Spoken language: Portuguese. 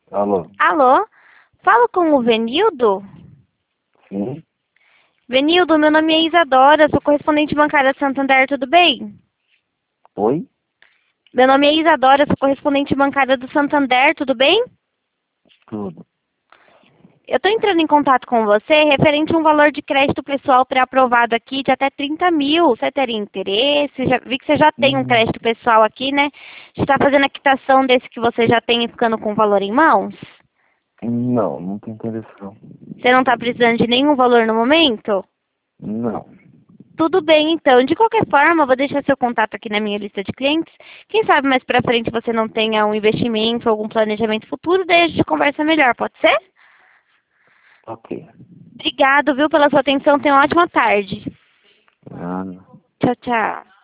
Alô? Alô? Falo com o Venildo? Sim? Venildo, meu nome é Isadora, sou correspondente bancária Santander, tudo bem? Oi? Meu nome é Isadora, sou correspondente bancária do Santander, tudo bem? Tudo. Eu estou entrando em contato com você referente a um valor de crédito pessoal pré-aprovado aqui de até 30 mil. Você teria interesse? Vi que você já tem um Hum, crédito pessoal aqui, né? Você está fazendo a quitação desse que você já tem e ficando com o valor em mãos? não tem interesse não. Você não está precisando de nenhum valor no momento? Não. Tudo bem, então. De qualquer forma, eu vou deixar seu contato aqui na minha lista de clientes. Quem sabe mais pra frente você não tenha um investimento ou algum planejamento futuro, daí a gente conversa melhor, pode ser? Ok. Obrigado, viu, pela sua atenção. Tenha uma ótima tarde. Ah, Tchau, tchau.